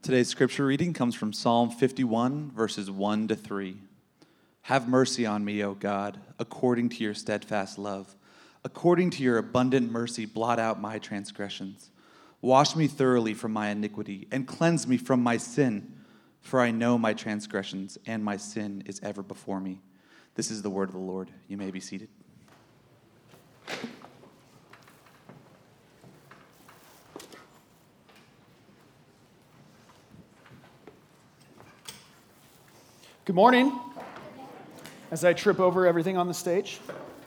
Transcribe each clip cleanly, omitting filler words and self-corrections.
Today's scripture reading comes from Psalm 51, verses 1 to 3. Have mercy on me, O God, according to your steadfast love. According to your abundant mercy, blot out my transgressions. Wash me thoroughly from my iniquity and cleanse me from my sin. For I know my transgressions and my sin is ever before me. This is the word of the Lord. You may be seated. Good morning. As I trip over everything on the stage.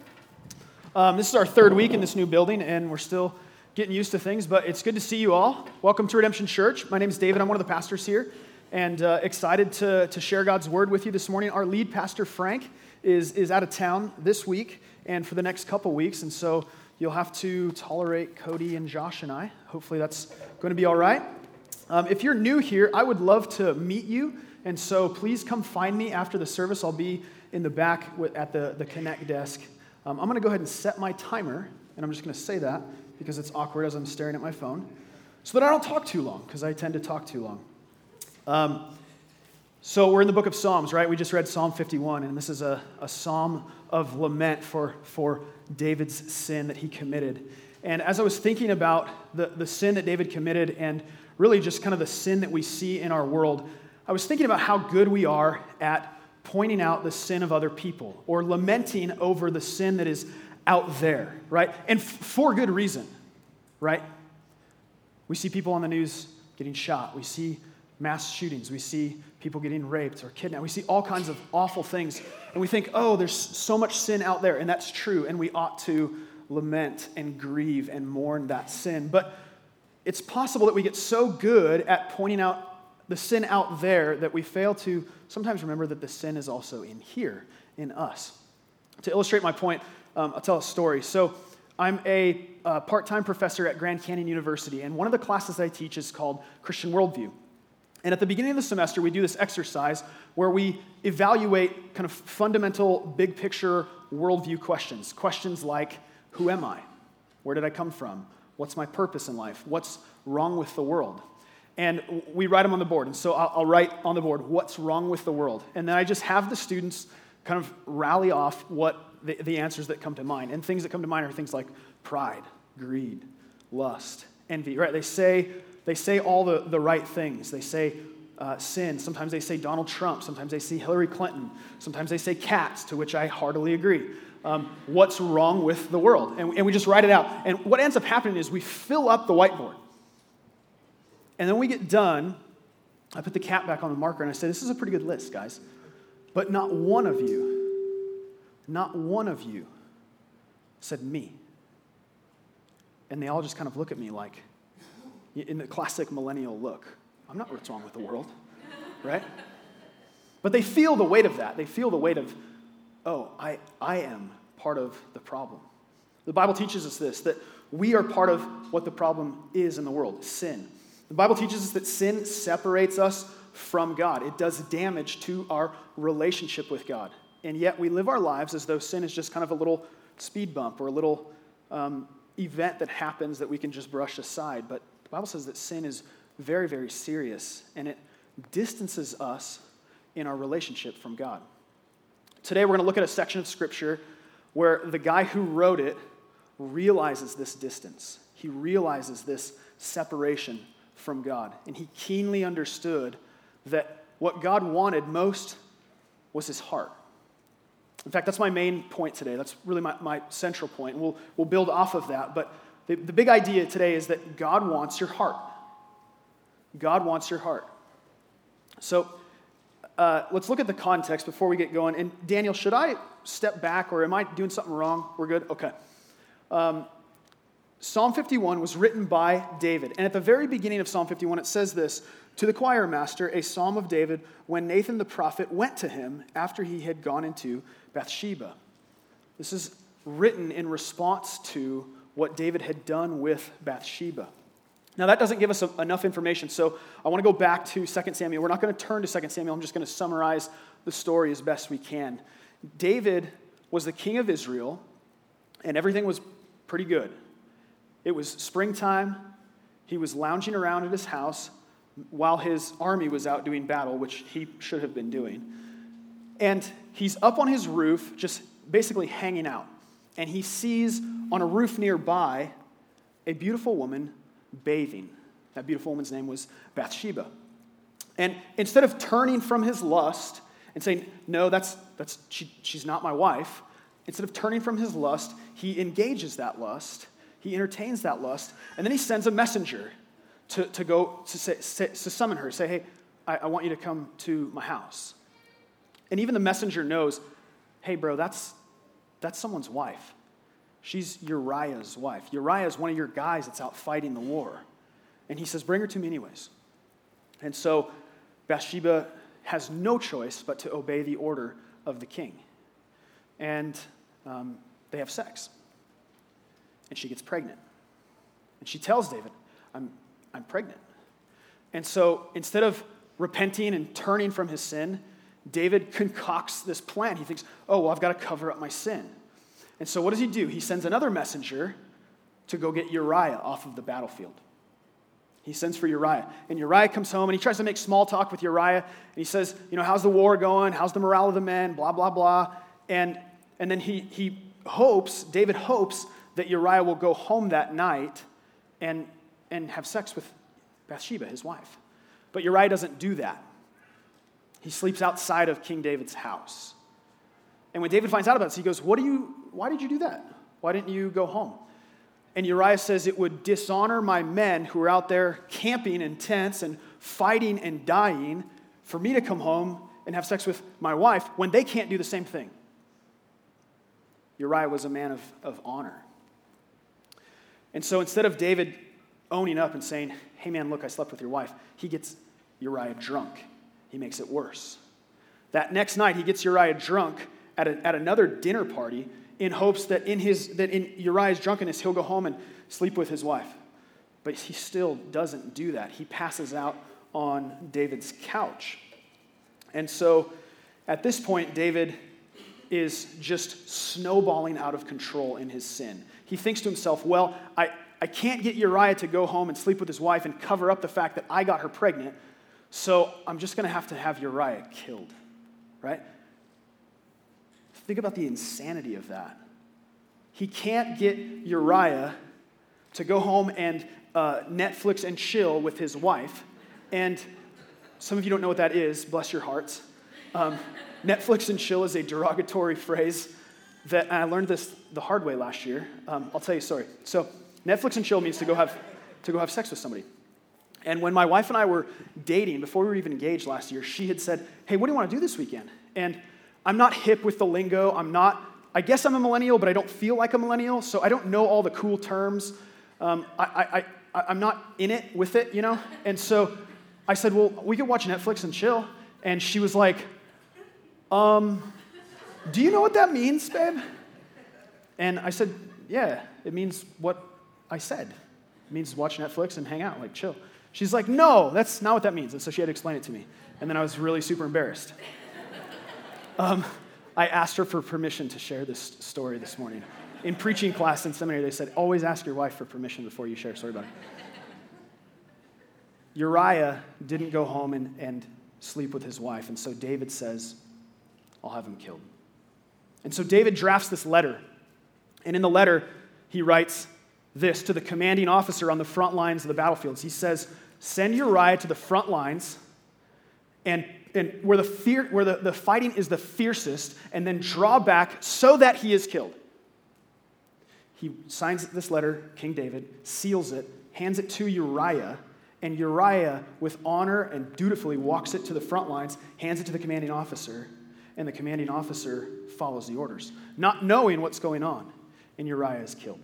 This is our third week in this new building, and we're still getting used to things, but it's good to see you all. Welcome to Redemption Church. My name is David. I'm one of the pastors here, and excited to share God's word with you this morning. Our lead pastor, Frank, is out of town this week and for the next couple weeks, and so you'll have to tolerate Cody and Josh and I. Hopefully that's going to be all right. If you're new here, I would love to meet you. And so please come find me after the service. I'll be in the back at the Connect desk. I'm going to go ahead and set my timer, and I'm just going to say that because it's awkward as I'm staring at my phone, so that I don't talk too long, because I tend to talk too long. So we're in the book of Psalms, right? We just read Psalm 51, and this is a psalm of lament for David's sin that he committed. And as I was thinking about the sin that David committed and really just kind of the sin that we see in our world, I was thinking about how good we are at pointing out the sin of other people or lamenting over the sin that is out there, right? And for good reason, right? We see people on the news getting shot. We see mass shootings. We see people getting raped or kidnapped. We see all kinds of awful things. And we think, oh, there's so much sin out there. And that's true. And we ought to lament and grieve and mourn that sin. But it's possible that we get so good at pointing out the sin out there that we fail to sometimes remember that the sin is also in here, in us. To illustrate my point, I'll tell a story. So I'm a part-time professor at Grand Canyon University, and one of the classes I teach is called Christian Worldview. And at the beginning of the semester, we do this exercise where we evaluate kind of fundamental, big-picture worldview questions. Questions like, who am I? Where did I come from? What's my purpose in life? What's wrong with the world? And we write them on the board. And so I'll write on the board, what's wrong with the world? And then I just have the students kind of rally off what the answers that come to mind. And things that come to mind are things like pride, greed, lust, envy, right? They say all the right things. They say sin. Sometimes they say Donald Trump. Sometimes they say Hillary Clinton. Sometimes they say cats, to which I heartily agree. What's wrong with the world? And we just write it out. And what ends up happening is we fill up the whiteboard. And then we get done, I put the cap back on the marker, and I say, this is a pretty good list, guys. But not one of you said me. And they all just kind of look at me like, in the classic millennial look, I'm not what's wrong with the world, right? But they feel the weight of that. They feel the weight of, oh, I am part of the problem. The Bible teaches us this, that we are part of what the problem is in the world, sin. The Bible teaches us that sin separates us from God. It does damage to our relationship with God. And yet we live our lives as though sin is just kind of a little speed bump or a little event that happens that we can just brush aside. But the Bible says that sin is very, very serious, and it distances us in our relationship from God. Today we're going to look at a section of Scripture where the guy who wrote it realizes this distance. He realizes this separation from God. And he keenly understood that what God wanted most was his heart. In fact, that's my main point today. That's really my central point. And we'll build off of that. But the big idea today is that God wants your heart. God wants your heart. So let's look at the context before we get going. And Daniel, should I step back or am I doing something wrong? We're good? Okay. Psalm 51 was written by David. And at the very beginning of Psalm 51, it says this, to the choir master, a psalm of David, when Nathan the prophet went to him after he had gone into Bathsheba. This is written in response to what David had done with Bathsheba. Now, that doesn't give us enough information, so I want to go back to 2 Samuel. We're not going to turn to 2 Samuel. I'm just going to summarize the story as best we can. David was the king of Israel, and everything was pretty good. It was springtime. He was lounging around at his house, while his army was out doing battle, which he should have been doing. And he's up on his roof, just basically hanging out. And he sees on a roof nearby a beautiful woman bathing. That beautiful woman's name was Bathsheba. And instead of turning from his lust and saying, no, she's not my wife, instead of turning from his lust, he engages that lust, he entertains that lust, and then he sends a messenger to go to summon her, say, hey, I want you to come to my house. And even the messenger knows, hey, bro, that's someone's wife. She's Uriah's wife. Uriah is one of your guys that's out fighting the war. And he says, bring her to me anyways. And so Bathsheba has no choice but to obey the order of the king. And they have sex. And she gets pregnant. And she tells David, I'm pregnant. And so instead of repenting and turning from his sin, David concocts this plan. He thinks, oh, well, I've got to cover up my sin. And so what does he do? He sends another messenger to go get Uriah off of the battlefield. He sends for Uriah. And Uriah comes home, and he tries to make small talk with Uriah. And he says, how's the war going? How's the morale of the men? Blah, blah, blah. And then David hopes that Uriah will go home that night and have sex with Bathsheba, his wife. But Uriah doesn't do that. He sleeps outside of King David's house. And when David finds out about this, he goes, why did you do that? Why didn't you go home? And Uriah says, it would dishonor my men who are out there camping in tents and fighting and dying for me to come home and have sex with my wife when they can't do the same thing. Uriah was a man of honor. And so instead of David owning up and saying, hey man, look, I slept with your wife, he gets Uriah drunk. He makes it worse. That next night, he gets Uriah drunk at another dinner party in hopes that in Uriah's drunkenness, he'll go home and sleep with his wife. But he still doesn't do that. He passes out on David's couch. And so at this point, David is just snowballing out of control in his sin. He thinks to himself, well, I can't get Uriah to go home and sleep with his wife and cover up the fact that I got her pregnant, so I'm just going to have Uriah killed, right? Think about the insanity of that. He can't get Uriah to go home and Netflix and chill with his wife. And some of you don't know what that is, bless your hearts. Netflix and chill is a derogatory phrase that I learned this the hard way last year. I'll tell you a story. So Netflix and chill means to go have sex with somebody. And when my wife and I were dating, before we were even engaged last year, she had said, hey, what do you want to do this weekend? And I'm not hip with the lingo. I guess I'm a millennial, but I don't feel like a millennial, so I don't know all the cool terms. I'm not in it with it, And so I said, well, we could watch Netflix and chill. And she was like, do you know what that means, babe? And I said, yeah, it means what I said. It means watch Netflix and hang out, like chill. She's like, no, that's not what that means. And so she had to explain it to me. And then I was really super embarrassed. I asked her for permission to share this story this morning. In preaching class in seminary, they said, always ask your wife for permission before you share a story about it. Uriah didn't go home and sleep with his wife, and so David says, I'll have him killed. And so David drafts this letter, and in the letter, he writes this to the commanding officer on the front lines of the battlefields. He says, send Uriah to the front lines and where the fighting is the fiercest, and then draw back so that he is killed. He signs this letter, King David, seals it, hands it to Uriah, and Uriah, with honor and dutifully, walks it to the front lines, hands it to the commanding officer, and the commanding officer follows the orders, not knowing what's going on, and Uriah is killed.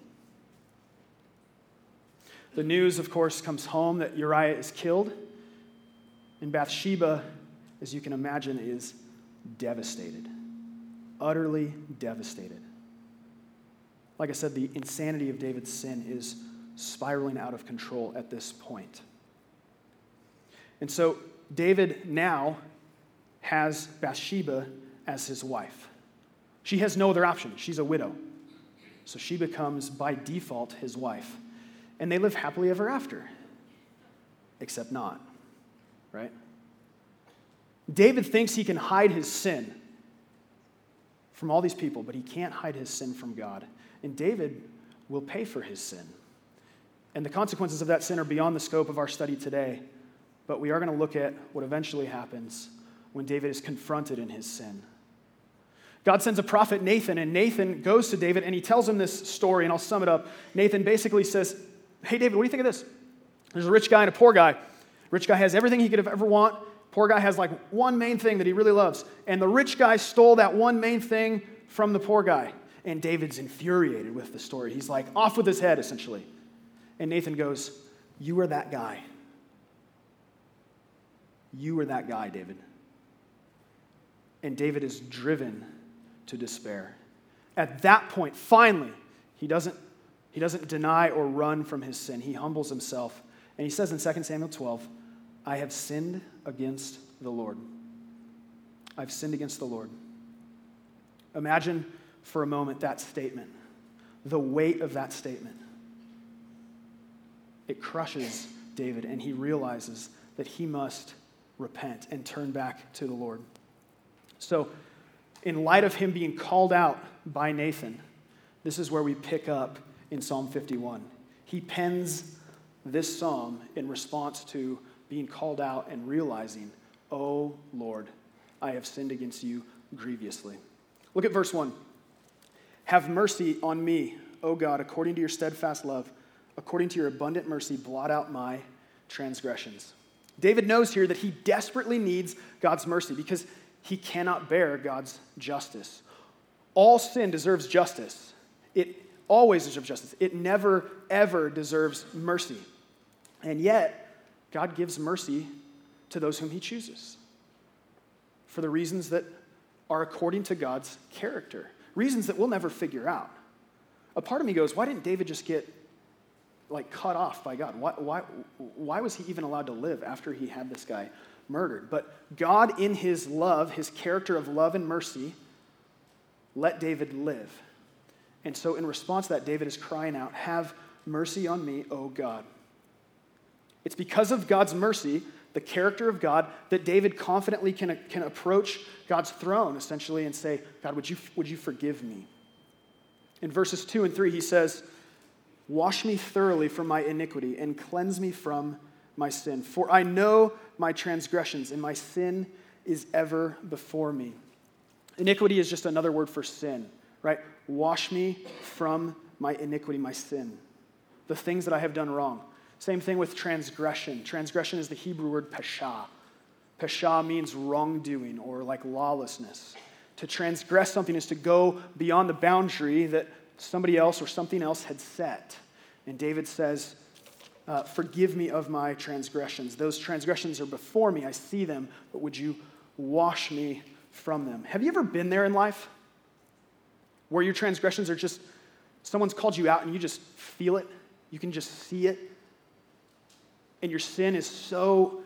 The news, of course, comes home that Uriah is killed, and Bathsheba, as you can imagine, is devastated, utterly devastated. Like I said, the insanity of David's sin is spiraling out of control at this point. And so David now has Bathsheba as his wife. She has no other option. She's a widow. So she becomes, by default, his wife. And they live happily ever after. Except not. right? David thinks he can hide his sin from all these people, but he can't hide his sin from God. And David will pay for his sin. And the consequences of that sin are beyond the scope of our study today, but we are going to look at what eventually happens when David is confronted in his sin. God sends a prophet, Nathan, and Nathan goes to David and he tells him this story, and I'll sum it up. Nathan basically says, hey, David, what do you think of this? There's a rich guy and a poor guy. Rich guy has everything he could have ever want. Poor guy has like one main thing that he really loves. And the rich guy stole that one main thing from the poor guy. And David's infuriated with the story. He's like off with his head, essentially. And Nathan goes, you are that guy. You are that guy, David. And David is driven to despair. At that point, finally, he doesn't deny or run from his sin. He humbles himself. And he says in 2 Samuel 12, I have sinned against the Lord. I've sinned against the Lord. Imagine for a moment that statement, the weight of that statement. It crushes David, and he realizes that he must repent and turn back to the Lord. So, in light of him being called out by Nathan, this is where we pick up in Psalm 51. He pens this psalm in response to being called out and realizing, oh Lord, I have sinned against you grievously. Look at verse 1. Have mercy on me, O God, according to your steadfast love, according to your abundant mercy, blot out my transgressions. David knows here that he desperately needs God's mercy because he cannot bear God's justice. All sin deserves justice. It always deserves justice. It never, ever deserves mercy. And yet, God gives mercy to those whom he chooses for the reasons that are according to God's character, reasons that we'll never figure out. A part of me goes, why didn't David just get cut off by God? Why was he even allowed to live after he had this guy murdered? But God, in his love, his character of love and mercy, let David live. And so in response to that, David is crying out, have mercy on me, O God. It's because of God's mercy, the character of God, that David confidently can approach God's throne, essentially, and say, God, would you forgive me? In verses 2 and 3, he says, wash me thoroughly from my iniquity and cleanse me from my sin. For I know my transgressions and my sin is ever before me. Iniquity is just another word for sin, right? Wash me from my iniquity, my sin, the things that I have done wrong. Same thing with transgression. Transgression is the Hebrew word pesha. Pesha means wrongdoing or like lawlessness. To transgress something is to go beyond the boundary that somebody else or something else had set. And David says, forgive me of my transgressions. Those transgressions are before me. I see them, but would you wash me from them? Have you ever been there in life where your transgressions are just, someone's called you out and you just feel it? You can just see it. And your sin is so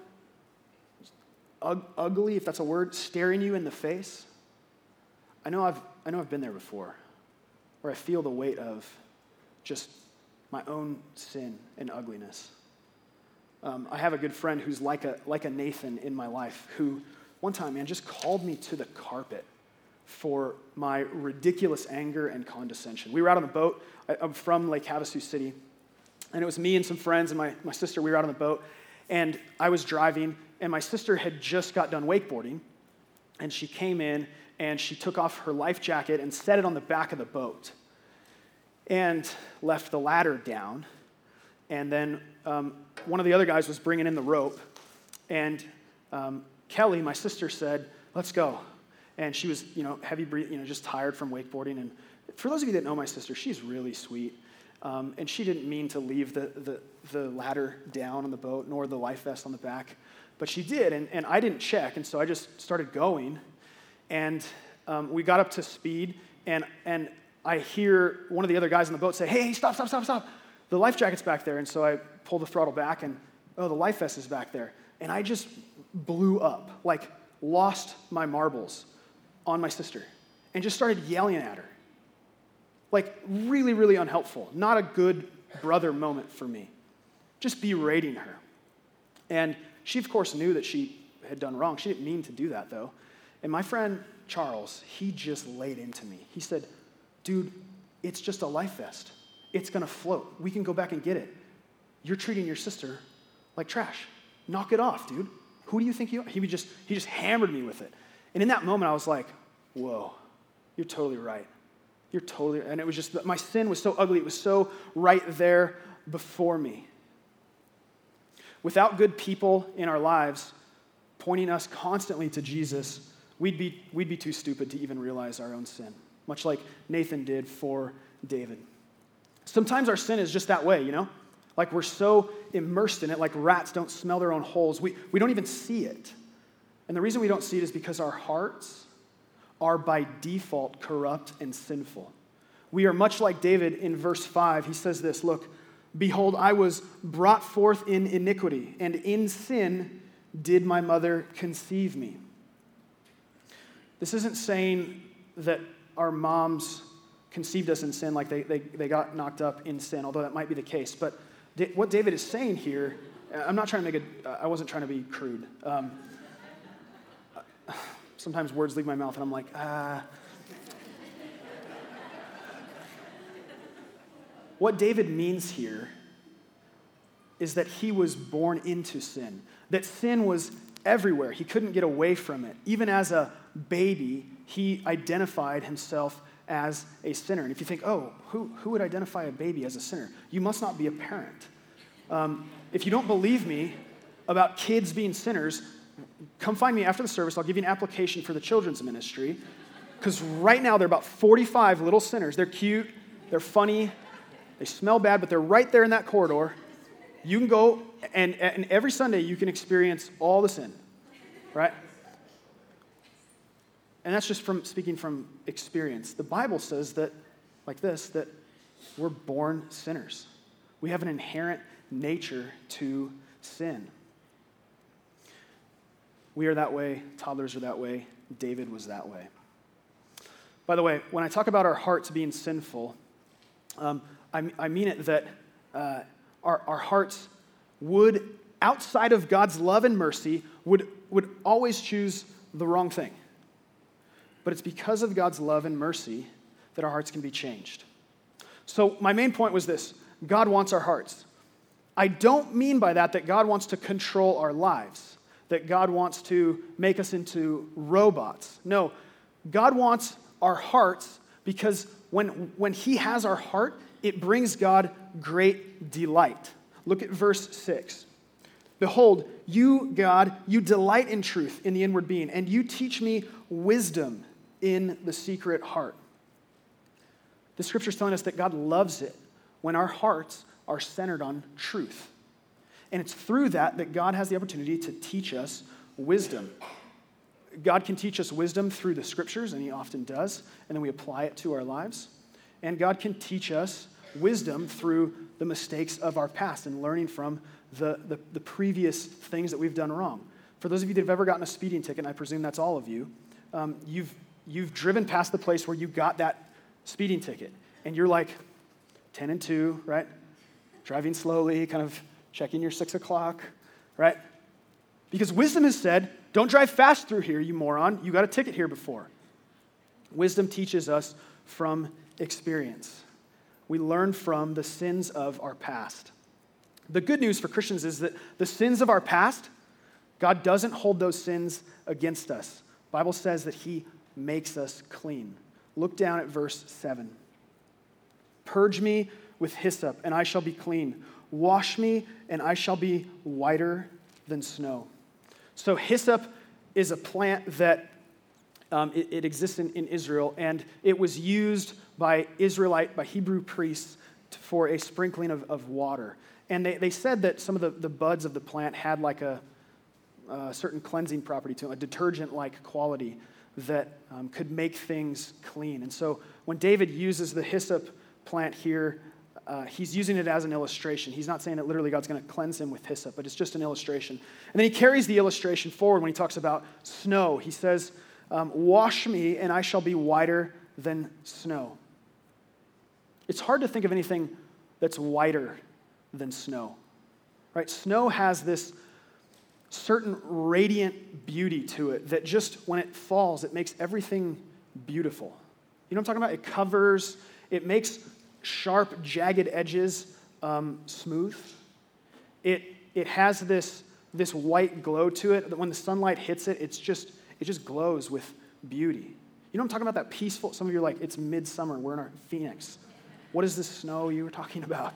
ugly, if that's a word, staring you in the face. I know I've been there before, where I feel the weight of just my own sin and ugliness. I have a good friend who's like a Nathan in my life, who one time, man, just called me to the carpet for my ridiculous anger and condescension. We were out on the boat. I'm from Lake Havasu City. And it was me and some friends and my sister. We were out on the boat, and I was driving, and my sister had just got done wakeboarding, and she came in, and she took off her life jacket and set it on the back of the boat and left the ladder down. And then one of the other guys was bringing in the rope, and Kelly, my sister, said, let's go. And she was, heavy breathing, just tired from wakeboarding. And for those of you that know my sister, she's really sweet. And she didn't mean to leave the ladder down on the boat, nor the life vest on the back. But she did, and I didn't check, and so I just started going. And we got up to speed, and I hear one of the other guys on the boat say, hey, stop. The life jacket's back there. And so I pull the throttle back, and, the life vest is back there. And I just blew up, lost my marbles on my sister, and just started yelling at her. Really, really unhelpful. Not a good brother moment for me. Just berating her. And she, of course, knew that she had done wrong. She didn't mean to do that, though. And my friend Charles, he just laid into me. He said, dude, it's just a life vest. It's going to float. We can go back and get it. You're treating your sister like trash. Knock it off, dude. Who do you think you are? He just hammered me with it. And in that moment, I was like, whoa, you're totally right. And it was just, my sin was so ugly. It was so right there before me. Without good people in our lives pointing us constantly to Jesus, we'd be too stupid to even realize our own sin, much like Nathan did for David. Sometimes our sin is just that way, Like we're so immersed in it, like rats don't smell their own holes. We don't even see it. And the reason we don't see it is because our hearts are by default corrupt and sinful. We are much like David in verse 5. He says this, look, behold, I was brought forth in iniquity, and in sin did my mother conceive me. This isn't saying that our moms conceived us in sin, like they got knocked up in sin, although that might be the case. But what David is saying here, I wasn't trying to be crude. Sometimes words leave my mouth and I'm like, What David means here is that he was born into sin, that sin was everywhere. He couldn't get away from it. Even as a baby, he identified himself as a sinner. And if you think, who would identify a baby as a sinner? You must not be a parent. If you don't believe me about kids being sinners, come find me after the service. I'll give you an application for the children's ministry. Because right now, there are about 45 little sinners. They're cute. They're funny. They smell bad, but they're right there in that corridor. You can go, and every Sunday, you can experience all the sin, right? And that's just from speaking from experience. The Bible says that, like this, that we're born sinners. We have an inherent nature to sin. We are that way. Toddlers are that way. David was that way. By the way, when I talk about our hearts being sinful, I mean it that our hearts would, outside of God's love and mercy, would always choose the wrong thing. But it's because of God's love and mercy that our hearts can be changed. So my main point was this: God wants our hearts. I don't mean by that God wants to control our lives, that God wants to make us into robots. No, God wants our hearts because when he has our heart, it brings God great delight. Look at verse 6. Behold, you, God, you delight in truth in the inward being, and you teach me wisdom in the secret heart. The scripture is telling us that God loves it when our hearts are centered on truth. And it's through that God has the opportunity to teach us wisdom. God can teach us wisdom through the scriptures, and he often does, and then we apply it to our lives. And God can teach us wisdom through the mistakes of our past and learning from the previous things that we've done wrong. For those of you that have ever gotten a speeding ticket, and I presume that's all of you, you've driven past the place where you got that speeding ticket, and you're like 10 and 2, right? Driving slowly, kind of checking your 6 o'clock, right? Because wisdom has said, don't drive fast through here, you moron. You got a ticket here before. Wisdom teaches us from experience. We learn from the sins of our past. The good news for Christians is that the sins of our past, God doesn't hold those sins against us. The Bible says that he makes us clean. Look down at verse 7. Purge me with hyssop, and I shall be clean. Wash me, and I shall be whiter than snow. So hyssop is a plant that it exists in Israel, and it was used by Hebrew priests for a sprinkling of water. And they said that some of the buds of the plant had like a certain cleansing property to them, a detergent-like quality that could make things clean. And so when David uses the hyssop plant here, he's using it as an illustration. He's not saying that literally God's going to cleanse him with hyssop, but it's just an illustration. And then he carries the illustration forward when he talks about snow. He says, wash me and I shall be whiter than snow. It's hard to think of anything that's whiter than snow, right? Snow has this certain radiant beauty to it that just when it falls, it makes everything beautiful. You know what I'm talking about? It covers, it makes sharp, jagged edges smooth. It has this white glow to it that when the sunlight hits it, it just glows with beauty. You know what I'm talking about? That peaceful, some of you are like, it's midsummer, we're in our Phoenix. What is this snow you were talking about?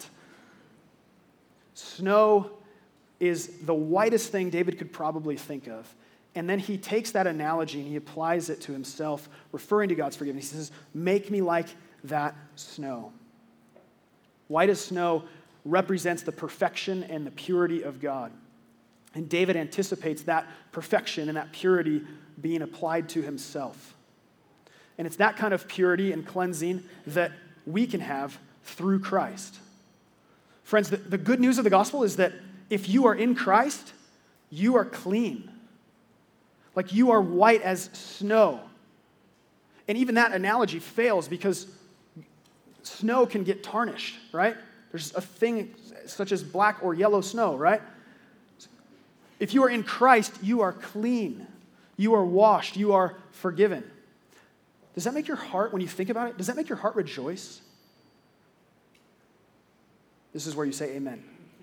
Snow is the whitest thing David could probably think of. And then he takes that analogy and he applies it to himself, referring to God's forgiveness. He says, make me like that snow. White as snow represents the perfection and the purity of God. And David anticipates that perfection and that purity being applied to himself. And it's that kind of purity and cleansing that we can have through Christ. Friends, the good news of the gospel is that if you are in Christ, you are clean. Like you are white as snow. And even that analogy fails because snow can get tarnished, right? There's a thing such as black or yellow snow, right? If you are in Christ, you are clean. You are washed. You are forgiven. Does that make your heart, when you think about it, does that make your heart rejoice? This is where you say amen.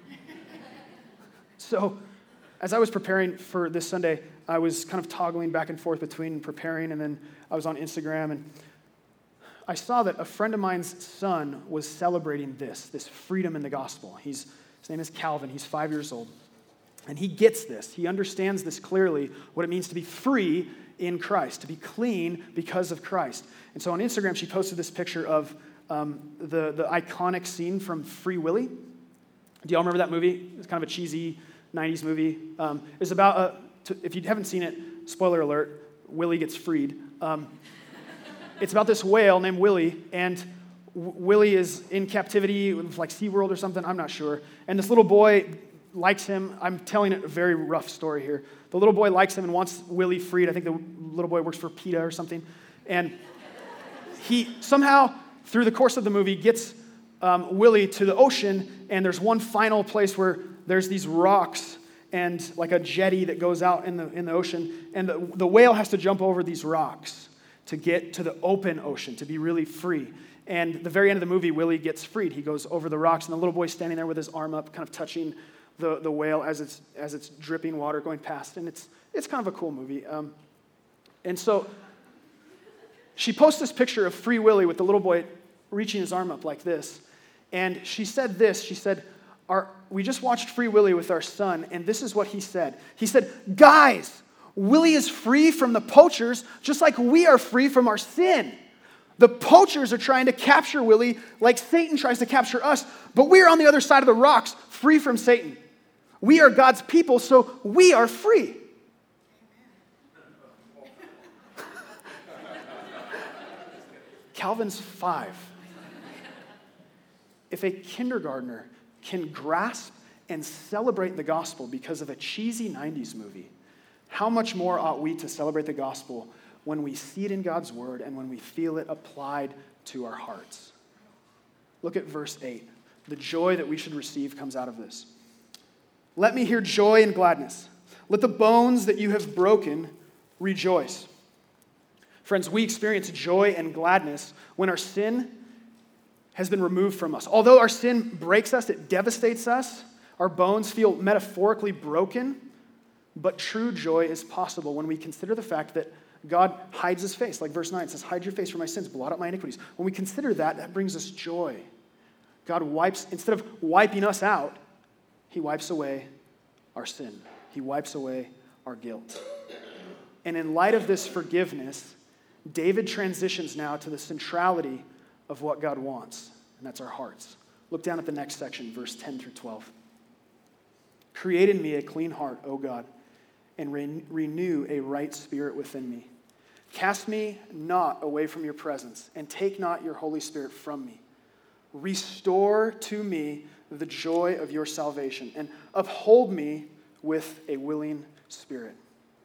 So, as I was preparing for this Sunday, I was kind of toggling back and forth between preparing and then I was on Instagram and I saw that a friend of mine's son was celebrating this freedom in the gospel. His name is Calvin. He's 5 years old. And he gets this. He understands this clearly, what it means to be free in Christ, to be clean because of Christ. And so on Instagram, she posted this picture of the iconic scene from Free Willy. Do y'all remember that movie? It's kind of a cheesy 90s movie. It's about, if you haven't seen it, spoiler alert, Willie gets freed. It's about this whale named Willie, and Willie is in captivity with like SeaWorld or something, I'm not sure. And this little boy likes him. I'm telling a very rough story here. The little boy likes him and wants Willie freed. I think the little boy works for PETA or something. And he somehow, through the course of the movie, gets Willie to the ocean, and there's one final place where there's these rocks and like a jetty that goes out in the ocean, and the whale has to jump over these rocks to get to the open ocean, to be really free. And at the very end of the movie, Willie gets freed. He goes over the rocks, and the little boy's standing there with his arm up, kind of touching the whale as it's dripping water going past. And it's kind of a cool movie. And so she posts this picture of Free Willy with the little boy reaching his arm up like this. And she said this. She said, we just watched Free Willy with our son, and this is what he said. He said, guys, Willie is free from the poachers just like we are free from our sin. The poachers are trying to capture Willie like Satan tries to capture us, but we're on the other side of the rocks, free from Satan. We are God's people, so we are free. Calvin's 5. If a kindergartner can grasp and celebrate the gospel because of a cheesy 90s movie, how much more ought we to celebrate the gospel when we see it in God's word and when we feel it applied to our hearts? Look at verse 8. The joy that we should receive comes out of this. Let me hear joy and gladness. Let the bones that you have broken rejoice. Friends, we experience joy and gladness when our sin has been removed from us. Although our sin breaks us, it devastates us, our bones feel metaphorically broken, but true joy is possible when we consider the fact that God hides his face. Like verse 9 says, hide your face from my sins, blot out my iniquities. When we consider that, that brings us joy. God wipes, instead of wiping us out, he wipes away our sin. He wipes away our guilt. And in light of this forgiveness, David transitions now to the centrality of what God wants, and that's our hearts. Look down at the next section, verse 10 through 12. Create in me a clean heart, O God, and renew a right spirit within me. Cast me not away from your presence, and take not your Holy Spirit from me. Restore to me the joy of your salvation, and uphold me with a willing spirit.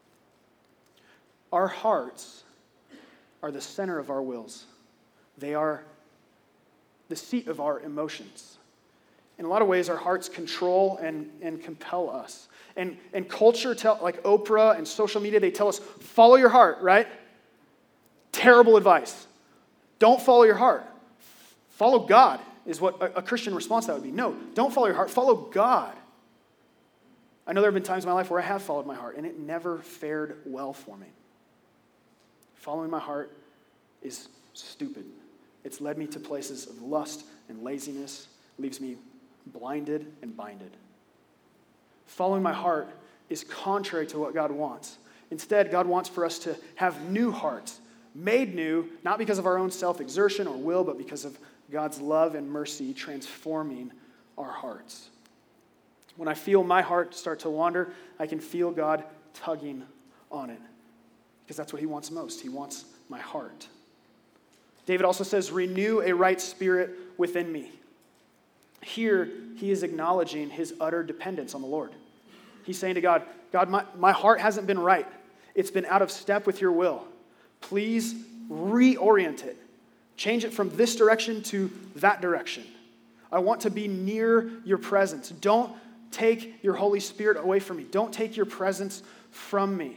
Our hearts are the center of our wills. They are the seat of our emotions. In a lot of ways, our hearts control and compel us. And culture, like Oprah and social media, they tell us, follow your heart, right? Terrible advice. Don't follow your heart. Follow God is what a Christian response to that would be. No, don't follow your heart. Follow God. I know there have been times in my life where I have followed my heart, and it never fared well for me. Following my heart is stupid. It's led me to places of lust and laziness, leaves me blinded and binded. Following my heart is contrary to what God wants. Instead, God wants for us to have new hearts, made new, not because of our own self-exertion or will, but because of God's love and mercy transforming our hearts. When I feel my heart start to wander, I can feel God tugging on it, because that's what he wants most. He wants my heart. David also says, renew a right spirit within me. Here, he is acknowledging his utter dependence on the Lord. He's saying to God, my heart hasn't been right. It's been out of step with your will. Please reorient it. Change it from this direction to that direction. I want to be near your presence. Don't take your Holy Spirit away from me. Don't take your presence from me.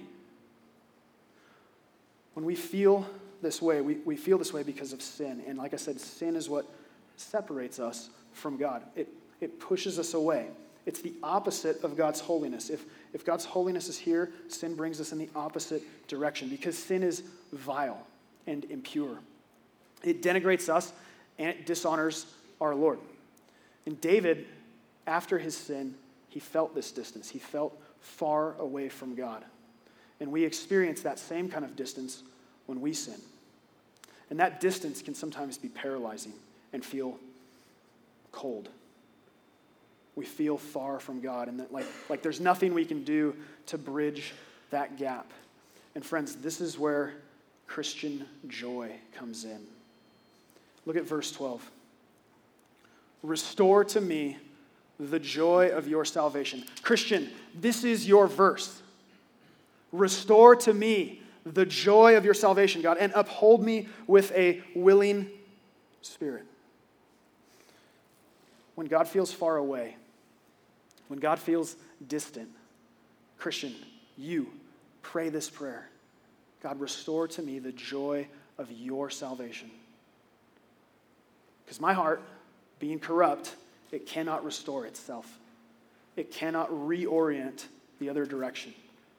When we feel this way, we feel this way because of sin. And like I said, sin is what separates us from God. It pushes us away. It's the opposite of God's holiness. If God's holiness is here, sin brings us in the opposite direction, because sin is vile and impure. It denigrates us and it dishonors our Lord. And David, after his sin, he felt this distance. He felt far away from God. And we experience that same kind of distance when we sin. And that distance can sometimes be paralyzing and feel cold. We feel far from God, and that like there's nothing we can do to bridge that gap. And friends, this is where Christian joy comes in. Look at verse 12. Restore to me the joy of your salvation. Christian, this is your verse. Restore to me the joy of your salvation, God, and uphold me with a willing spirit. When God feels far away, when God feels distant, Christian, you pray this prayer. God, restore to me the joy of your salvation. Because my heart, being corrupt, it cannot restore itself. It cannot reorient the other direction.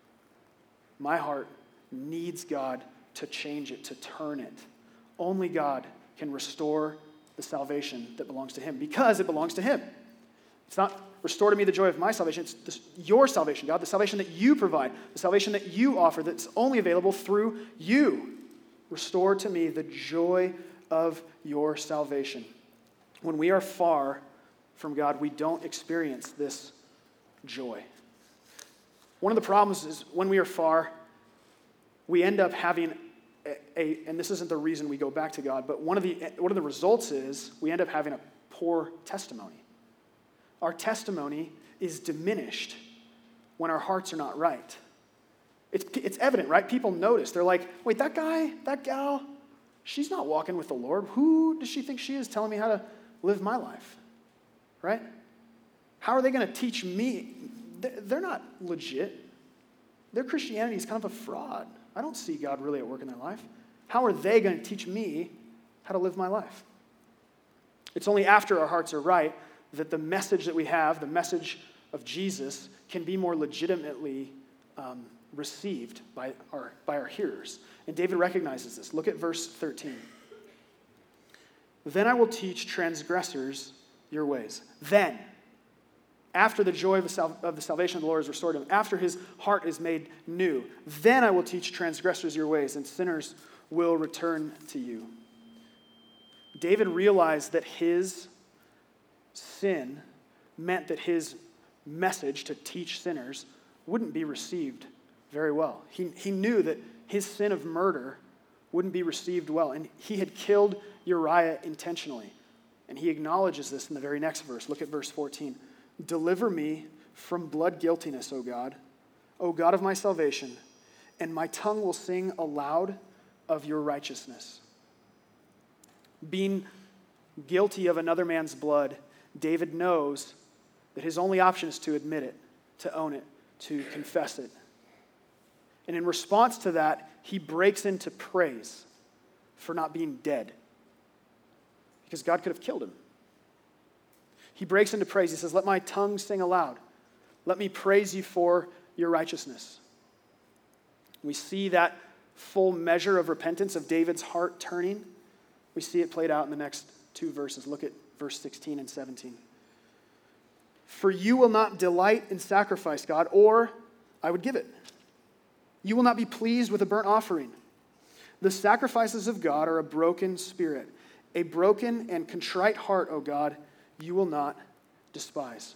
My heart needs God to change it, to turn it. Only God can restore the salvation that belongs to him, because it belongs to him. It's not restore to me the joy of my salvation. It's your salvation, God, the salvation that you provide, the salvation that you offer that's only available through you. Restore to me the joy of your salvation. When we are far from God, we don't experience this joy. One of the problems is when we are far, we end up having and this isn't the reason we go back to God, but one of the results is we end up having a poor testimony. Our testimony is diminished when our hearts are not right. It's evident, right? People notice. They're like, wait, that guy, that gal, she's not walking with the Lord. Who does she think she is telling me how to live my life? Right? How are they going to teach me? They're not legit. Their Christianity is kind of a fraud. I don't see God really at work in their life. How are they going to teach me how to live my life? It's only after our hearts are right that the message that we have, the message of Jesus, can be more legitimately received by our hearers. And David recognizes this. Look at verse 13. Then I will teach transgressors your ways. Then, after the joy of the salvation of the Lord is restored to him, after his heart is made new, then I will teach transgressors your ways, and sinners will return to you. David realized that his sin meant that his message to teach sinners wouldn't be received very well. He knew that his sin of murder wouldn't be received well, and he had killed Uriah intentionally. And he acknowledges this in the very next verse. Look at verse 14. Deliver me from blood guiltiness, O God of my salvation, and my tongue will sing aloud of your righteousness. Being guilty of another man's blood, David knows that his only option is to admit it, to own it, to confess it. And in response to that, he breaks into praise for not being dead, because God could have killed him. He breaks into praise. He says, let my tongue sing aloud. Let me praise you for your righteousness. We see that full measure of repentance, of David's heart turning. We see it played out in the next two verses. Look at verse 16 and 17. For you will not delight in sacrifice, God, or I would give it. You will not be pleased with a burnt offering. The sacrifices of God are a broken spirit, a broken and contrite heart, O God, you will not despise.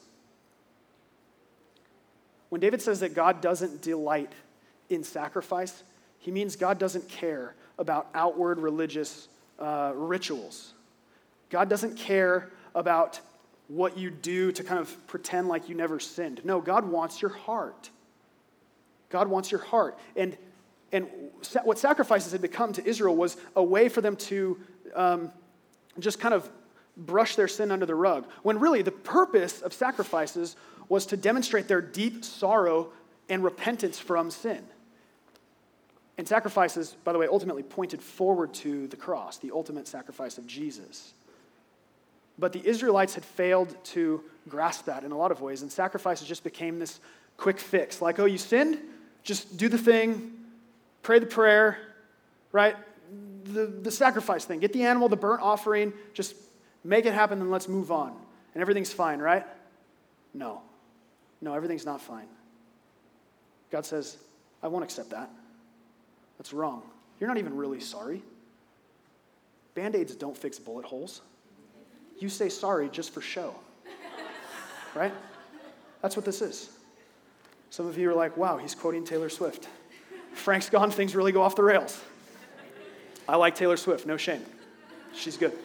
When David says that God doesn't delight in sacrifice, he means God doesn't care about outward religious rituals. God doesn't care about what you do to kind of pretend like you never sinned. No, God wants your heart. God wants your heart. And what sacrifices had become to Israel was a way for them to just kind of brush their sin under the rug, when really the purpose of sacrifices was to demonstrate their deep sorrow and repentance from sin. And sacrifices, by the way, ultimately pointed forward to the cross, the ultimate sacrifice of Jesus. But the Israelites had failed to grasp that in a lot of ways, and sacrifices just became this quick fix. Like, oh, you sinned? Just do the thing, pray the prayer, right? The sacrifice thing. Get the animal, the burnt offering, just make it happen, and let's move on. And everything's fine, right? No, everything's not fine. God says, I won't accept that. That's wrong. You're not even really sorry. Band-Aids don't fix bullet holes. You say sorry just for show, right? That's what this is. Some of you are like, wow, he's quoting Taylor Swift. Frank's gone, things really go off the rails. I like Taylor Swift, no shame. She's good.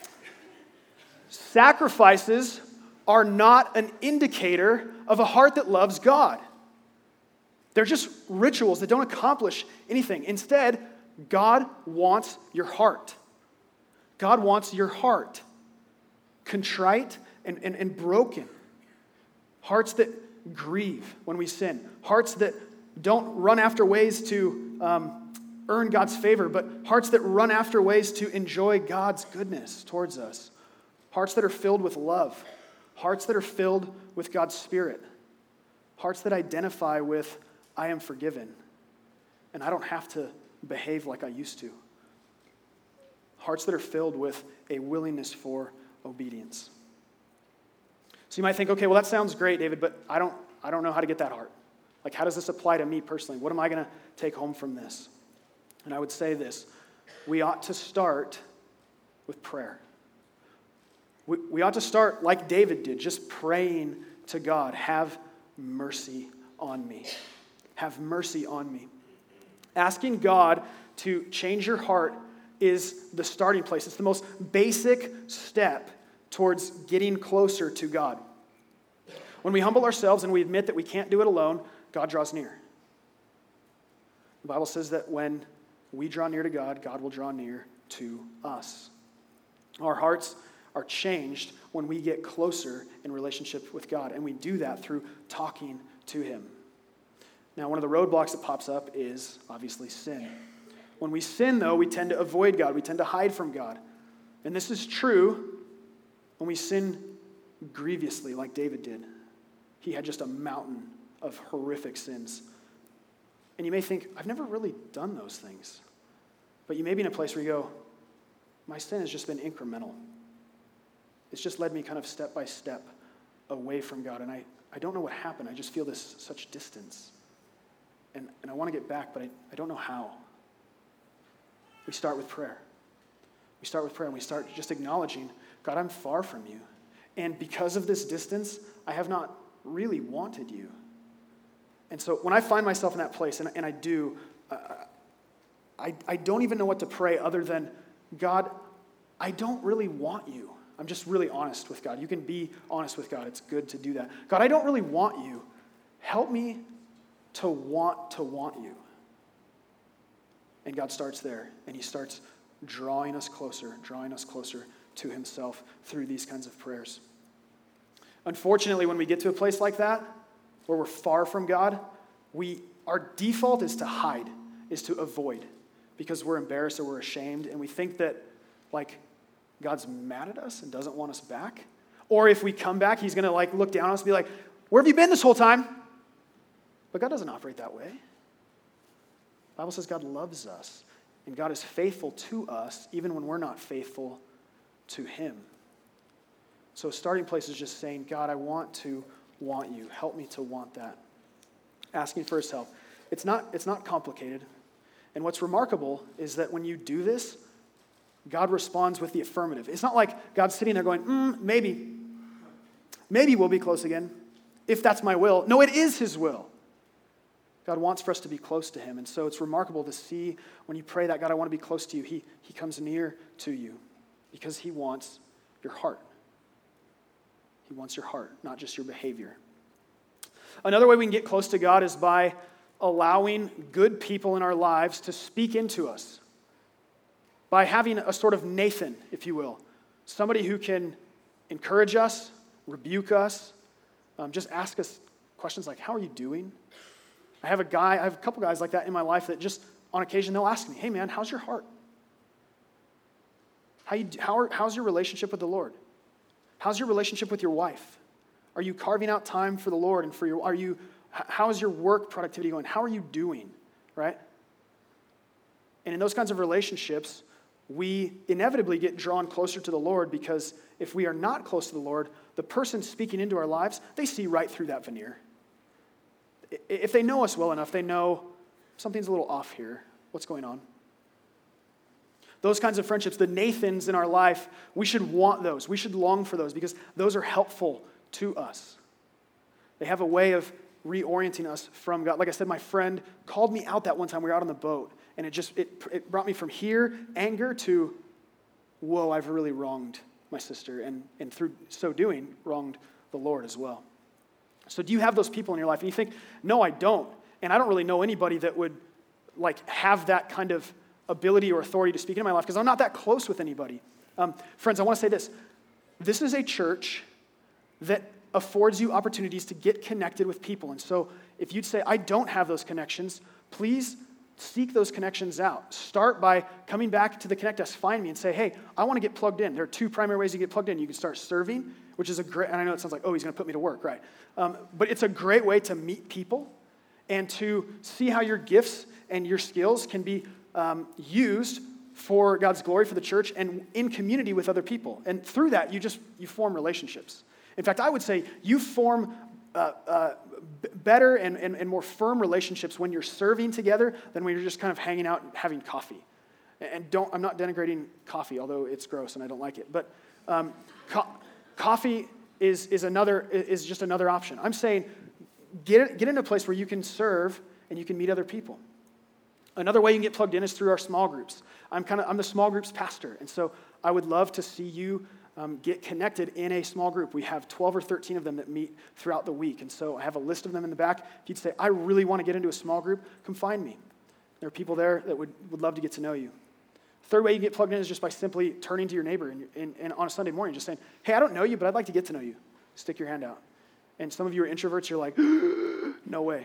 Sacrifices are not an indicator of a heart that loves God. They're just rituals that don't accomplish anything. Instead, God wants your heart. God wants your heart. Contrite and broken. Hearts that grieve when we sin. Hearts that don't run after ways to earn God's favor, but hearts that run after ways to enjoy God's goodness towards us. Hearts that are filled with love. Hearts that are filled with God's Spirit. Hearts that identify with, I am forgiven, and I don't have to behave like I used to. Hearts that are filled with a willingness for obedience. So you might think, okay, well, that sounds great, David, but I don't know how to get that heart. Like, how does this apply to me personally? What am I going to take home from this? And I would say this: we ought to start with prayer. We ought to start like David did, just praying to God, have mercy on me. Have mercy on me. Asking God to change your heart is the starting place. It's the most basic step towards getting closer to God. When we humble ourselves and we admit that we can't do it alone, God draws near. The Bible says that when we draw near to God, God will draw near to us. Our hearts are changed when we get closer in relationship with God, and we do that through talking to Him. Now, one of the roadblocks that pops up is obviously sin. When we sin, though, we tend to avoid God. We tend to hide from God. And this is true when we sin grievously like David did. He had just a mountain of horrific sins. And you may think, I've never really done those things. But you may be in a place where you go, my sin has just been incremental. It's just led me kind of step by step away from God. And I don't know what happened. I just feel this such distance. And I want to get back, but I don't know how. We start with prayer. We start with prayer, and we start just acknowledging, God, I'm far from you. And because of this distance, I have not really wanted you. And so when I find myself in that place, and I do, I don't even know what to pray other than, God, I don't really want you. I'm just really honest with God. You can be honest with God. It's good to do that. God, I don't really want you. Help me to want you. And God starts there, and He starts drawing us closer to Himself through these kinds of prayers. Unfortunately, when we get to a place like that, where we're far from God, our default is to hide, is to avoid, because we're embarrassed or we're ashamed, and we think that, like, God's mad at us and doesn't want us back. Or if we come back, he's going to, like, look down on us and be like, where have you been this whole time? But God doesn't operate that way. The Bible says God loves us, and God is faithful to us even when we're not faithful to him. So a starting place is just saying, God, I want to want you. Help me to want that. Asking for his help. It's not complicated. And what's remarkable is that when you do this, God responds with the affirmative. It's not like God's sitting there going, maybe we'll be close again, if that's my will. No, it is his will. God wants for us to be close to him. And so it's remarkable to see when you pray that, God, I want to be close to you. He comes near to you because he wants your heart. He wants your heart, not just your behavior. Another way we can get close to God is by allowing good people in our lives to speak into us. By having a sort of Nathan, if you will. Somebody who can encourage us, rebuke us, just ask us questions like, how are you doing? I have a couple guys like that in my life that just on occasion they'll ask me, hey man, how's your heart? How's your relationship with the Lord? How's your relationship with your wife? Are you carving out time for the Lord and how is your work productivity going? How are you doing, right? And in those kinds of relationships, we inevitably get drawn closer to the Lord because if we are not close to the Lord, the person speaking into our lives, they see right through that veneer. If they know us well enough, they know something's a little off here. What's going on? Those kinds of friendships, the Nathans in our life, we should want those. We should long for those because those are helpful to us. They have a way of reorienting us from God. Like I said, my friend called me out that one time. We were out on the boat, and it brought me from here, anger, to, whoa, I've really wronged my sister, and through so doing, wronged the Lord as well. So do you have those people in your life? And you think, no, I don't. And I don't really know anybody that would have that kind of ability or authority to speak into my life because I'm not that close with anybody. Friends, I want to say this. This is a church that affords you opportunities to get connected with people. And so if you'd say, I don't have those connections, please seek those connections out. Start by coming back to the Connect Desk, find me and say, hey, I want to get plugged in. There are two primary ways you get plugged in. You can start serving, which is and I know it sounds like, oh, he's going to put me to work, right? But it's a great way to meet people and to see how your gifts and your skills can be used for God's glory, for the church, and in community with other people. And through that, you form relationships. In fact, I would say you form better and more firm relationships when you're serving together than when you're just kind of hanging out and having coffee. And I'm not denigrating coffee, although it's gross and I don't like it. But coffee is just another option. I'm saying get into a place where you can serve and you can meet other people. Another way you can get plugged in is through our small groups. I'm the small groups pastor, and so I would love to see you get connected in a small group. We have 12 or 13 of them that meet throughout the week, and so I have a list of them in the back. If you'd say, I really want to get into a small group, come find me. There are people there that would love to get to know you. Third way you get plugged in is just by simply turning to your neighbor and on a Sunday morning, just saying, hey, I don't know you, but I'd like to get to know you. Stick your hand out. And some of you are introverts, you're like, no way.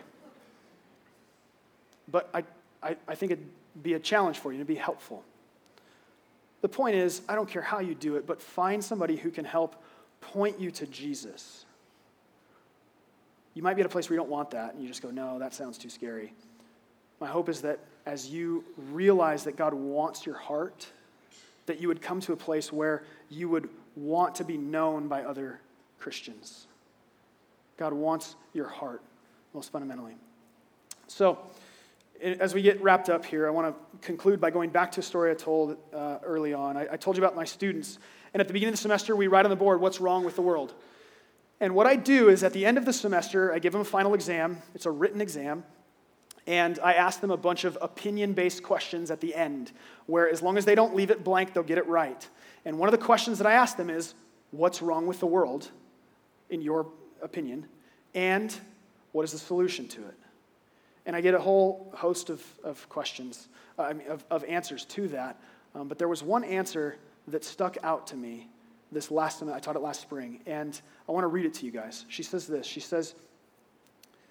But I think it'd be a challenge for you, it'd be helpful. The point is, I don't care how you do it, but find somebody who can help point you to Jesus. You might be at a place where you don't want that, and you just go, no, that sounds too scary. My hope is that as you realize that God wants your heart, that you would come to a place where you would want to be known by other Christians. God wants your heart, most fundamentally. So, as we get wrapped up here, I want to conclude by going back to a story I told early on. I told you about my students. And at the beginning of the semester, we write on the board, what's wrong with the world? And what I do is at the end of the semester, I give them a final exam. It's a written exam. And I ask them a bunch of opinion-based questions at the end, where as long as they don't leave it blank, they'll get it right. And one of the questions that I ask them is, what's wrong with the world, in your opinion? And what is the solution to it? And I get a whole host of questions, of answers to that. But there was one answer that stuck out to me this last time. I taught it last spring, and I want to read it to you guys. She says this. She says,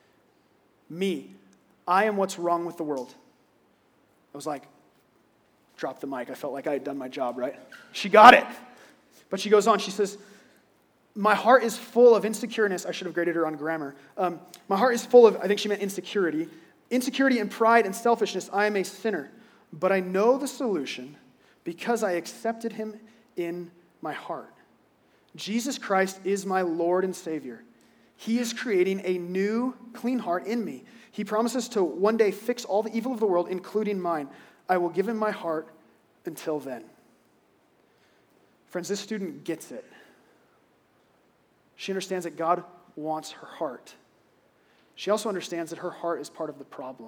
Me. I am what's wrong with the world. I was like, drop the mic. I felt like I had done my job, right? She got it. But she goes on. She says, my heart is full of insecureness. I should have graded her on grammar. My heart is full of, I think she meant insecurity. Insecurity and pride and selfishness. I am a sinner. But I know the solution because I accepted him in my heart. Jesus Christ is my Lord and Savior. He is creating a new, clean heart in me. He promises to one day fix all the evil of the world, including mine. I will give him my heart until then. Friends, this student gets it. She understands that God wants her heart. She also understands that her heart is part of the problem.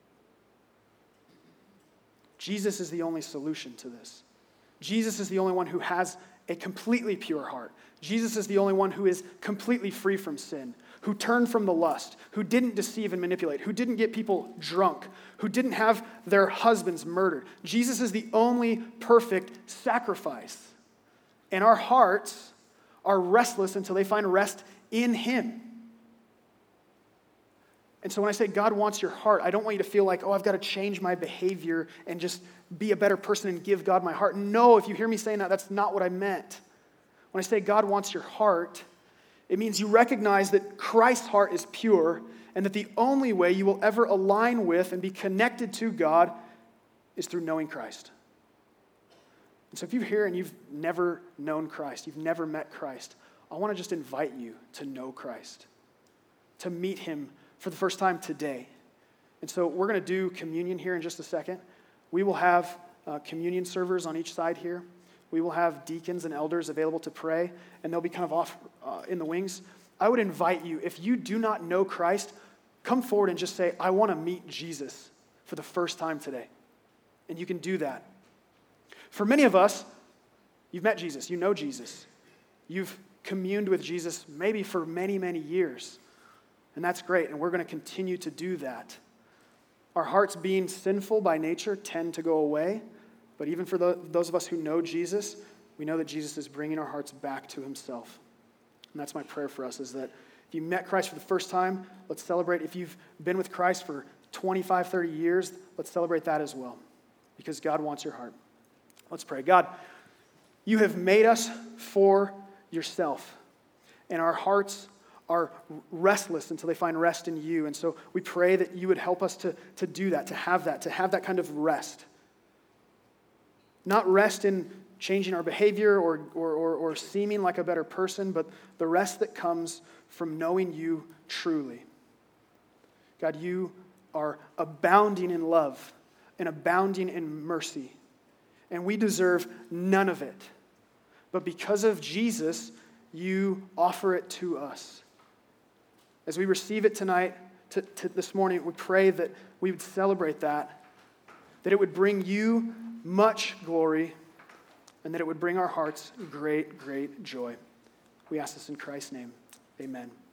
Jesus is the only solution to this. Jesus is the only one who has a completely pure heart. Jesus is the only one who is completely free from sin, who turned from the lust, who didn't deceive and manipulate, who didn't get people drunk, who didn't have their husbands murdered. Jesus is the only perfect sacrifice. And our hearts are restless until they find rest in him. And so when I say God wants your heart, I don't want you to feel like, oh, I've got to change my behavior and just be a better person and give God my heart. No, if you hear me saying that, that's not what I meant. When I say God wants your heart, it means you recognize that Christ's heart is pure and that the only way you will ever align with and be connected to God is through knowing Christ. And so if you're here and you've never known Christ, you've never met Christ, I want to just invite you to know Christ, to meet him for the first time today. And so we're going to do communion here in just a second. We will have communion servers on each side here. We will have deacons and elders available to pray, and they'll be kind of off in the wings. I would invite you, if you do not know Christ, come forward and just say, I want to meet Jesus for the first time today. And you can do that. For many of us, you've met Jesus, you know Jesus. You've communed with Jesus maybe for many, many years. And that's great, and we're going to continue to do that. Our hearts being sinful by nature tend to go away, but even for those of us who know Jesus, we know that Jesus is bringing our hearts back to himself. And that's my prayer for us, is that if you met Christ for the first time, let's celebrate. If you've been with Christ for 25, 30 years, let's celebrate that as well, because God wants your heart. Let's pray. God, you have made us for yourself, and our hearts are restless until they find rest in you. And so we pray that you would help us to do that, to have that kind of rest. Not rest in changing our behavior or seeming like a better person, but the rest that comes from knowing you truly. God, you are abounding in love and abounding in mercy, and we deserve none of it. But because of Jesus, you offer it to us. As we receive it tonight, this morning, we pray that we would celebrate that it would bring you much glory, and that it would bring our hearts great, great joy. We ask this in Christ's name. Amen.